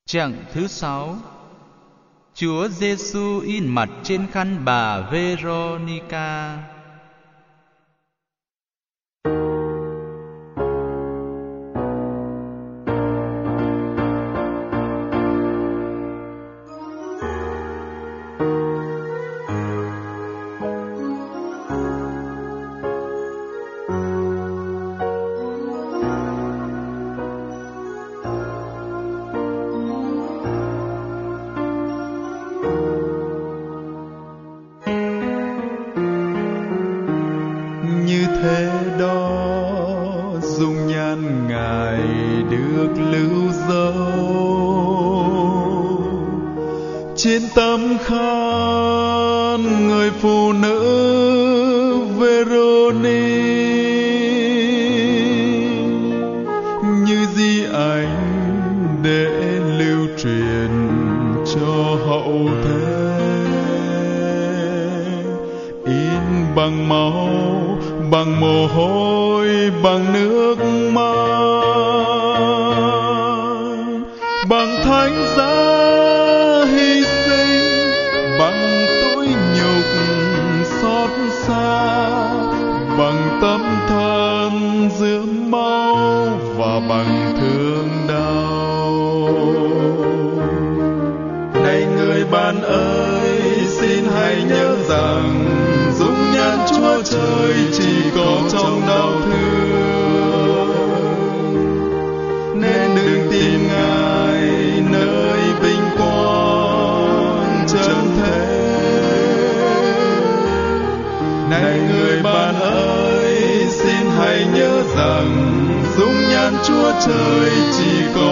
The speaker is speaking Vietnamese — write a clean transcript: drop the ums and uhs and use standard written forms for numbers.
Chặng thứ 6. Chúa Giêsu in mặt trên khăn bà Veronica. Thế đó dung nhan Ngài được lưu dấu trên tấm khăn người phụ nữ Veroni, như di ảnh để lưu truyền cho hậu thế, in bằng máu, bằng mồ hôi, bằng nước mắt, bằng thánh giá hy sinh, bằng tủi nhục xót xa, bằng tâm thân rướm máu và bằng thương đau. Này người bạn ơi, xin hãy nhớ rằng dung nhan Chúa Trời chỉ có trong đau thương, nên đừng tìm Ngài nơi vinh quang trần thế. Này người bạn ơi, xin hãy nhớ rằng dung nhan Chúa Trời chỉ có